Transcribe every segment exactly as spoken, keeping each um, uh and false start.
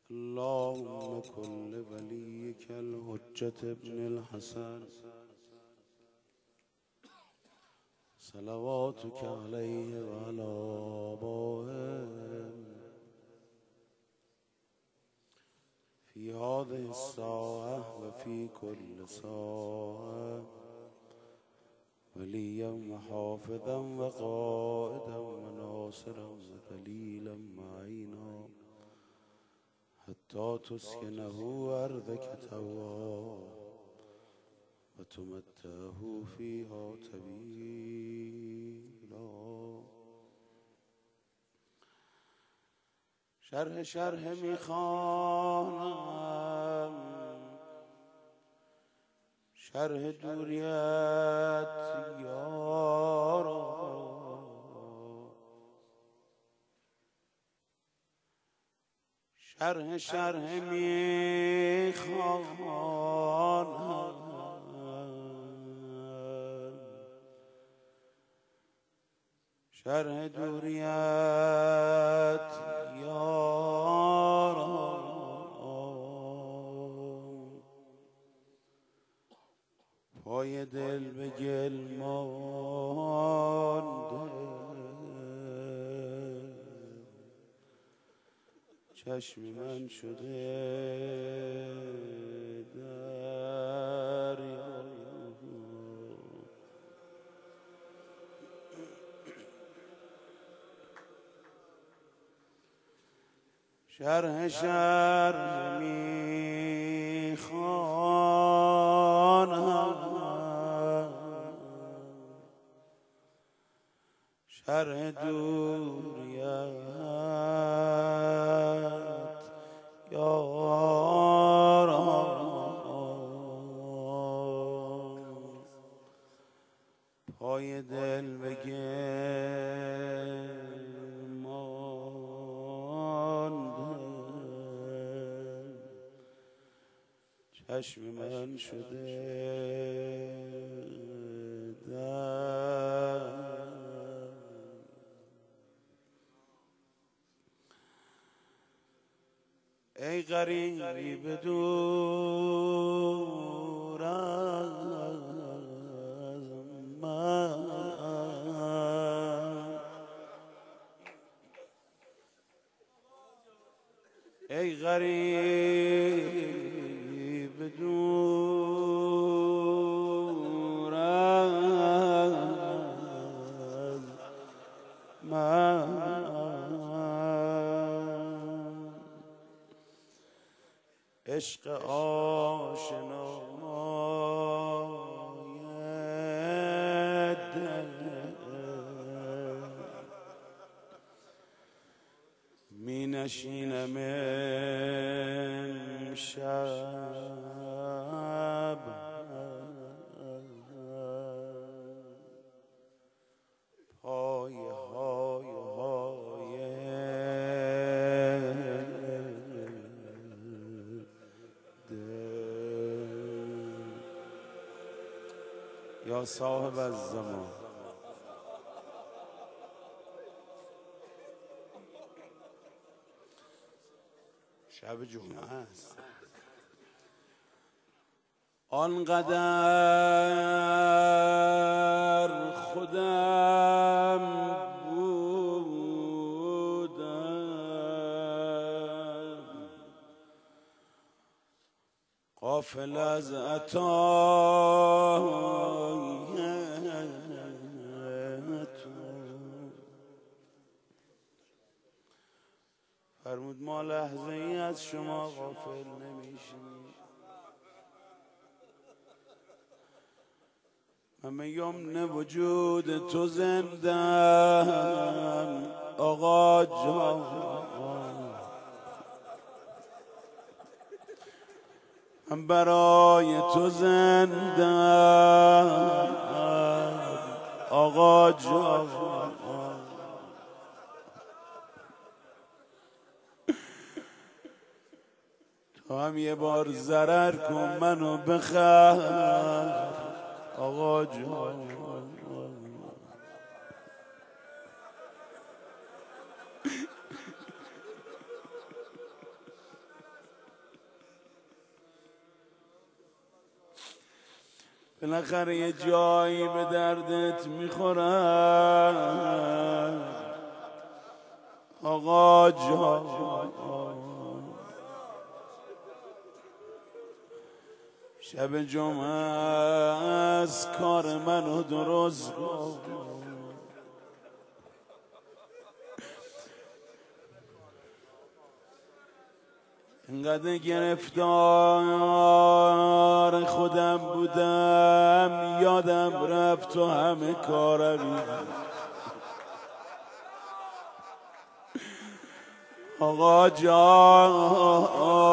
اللهم كل وليك الحجة ابن الحسن صلواتك عليه وعلى آبائه في هذه الساعة وفي كل ساعة وليا وحافظا وقائدا وناصرا ودليلا معينا حتى تسكنه أرضك طوعا وتمتعه فيها طويلا. شرح شرح میخوانم شرح دوریت یارا، شرح شرح میخوانم شرح دوریت یارا، پای دل به گل مانده، چشم من شده دریا. شرح شرح میخوانم شرح دوریت یارا، پای دل به گل چشم من شده در. ای غریب دور از من، ای غریب دور از من، عشق آشنای دل می نشینم امشب، پای های های دل. یا صاحب الزمان شب جمعه است، آنقدر خودم بودم غافل از عطای تو، فرمود ما لحظه ای از شما غافل نمیشیم. همه یمن وجود تو زندم آقا جان، من برای تو زندم آقا جان. تو هم یه بار ضرر کن منو بخر آقا جان. بالاخره یه جایی به دردت میخورن آقا جان. شب جمعه از کار منو درست کن، اینقدر گرفتار خودم بودم یادم رفت و همه کارمی آقا جان.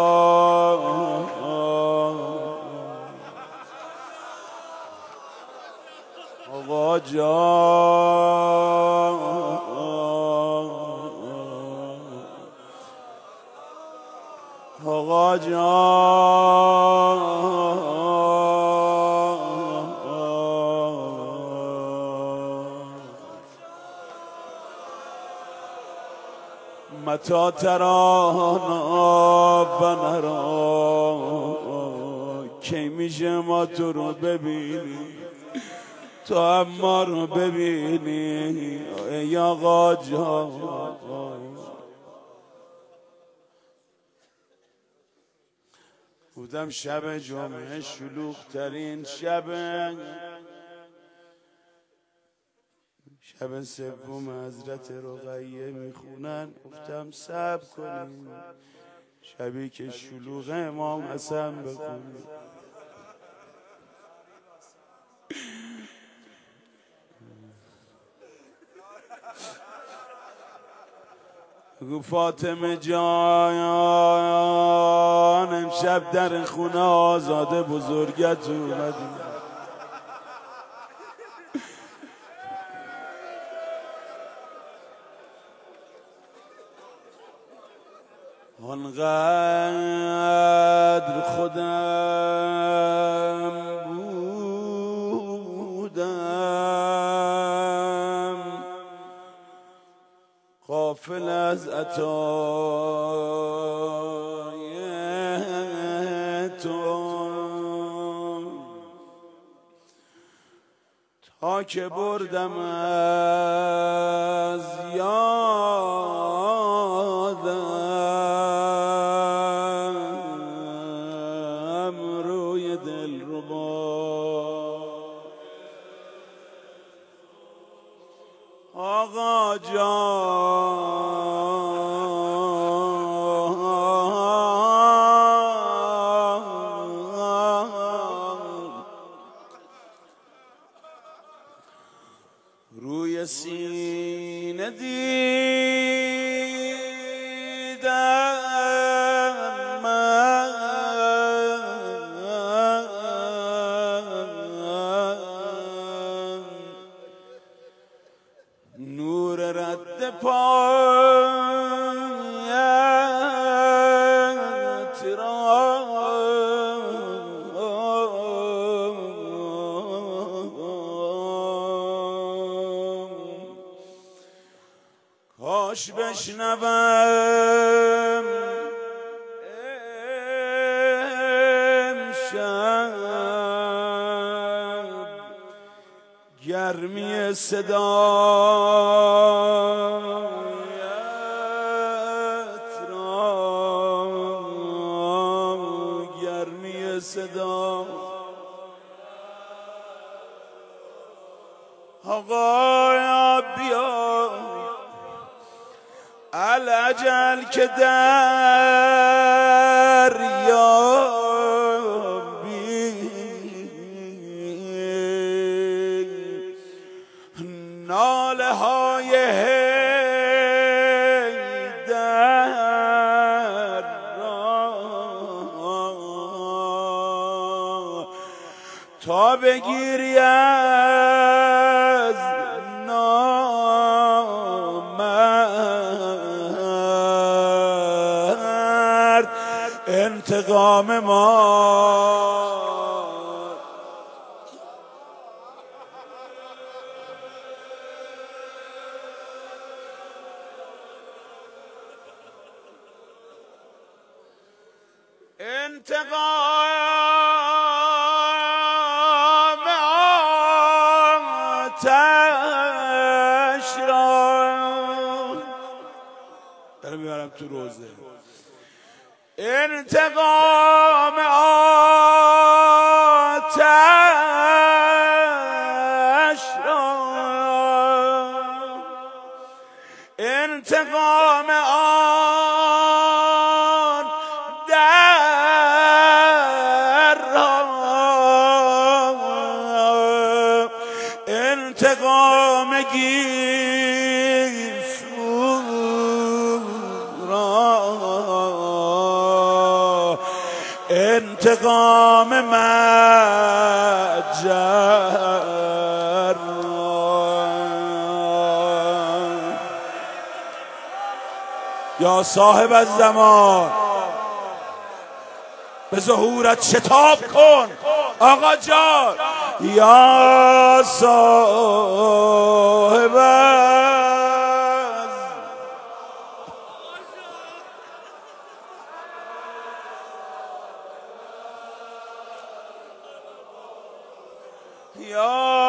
آقا جان آقا جان متى ترانا و نرا کی میشه ما تو رو ببینی تو هم ما رو ببینی ای آقا جان. بودم شب جمعه شلوغ ترین شب شب سوم حضرت رقیه میخونن، گفتم صبر کنیم شبی که شلوغ امام حسن بخونیم. گو فاطمه جان امشب در خونه آزاده بزرگت اومدی، آنقدر خودم بودم غافل از عطای تو تا که بردم از یادم روی دلربا آقا جان. روی سینه دیدم من نور رد پایت را کاش بشنوم امشب گرمی صدایت را، گرمی صدا آقا بیا العجل که دریابی ناله های حیدر را تا بگیری از نامرد انتقام ما. انتقام تو روزه. انتقام آتش را، انتقام آن در را، انتقام گیسو را، انتقام مجر یا صاحب الزمان، به ظهورت شتاب کن آقا جان. یا صاحب یا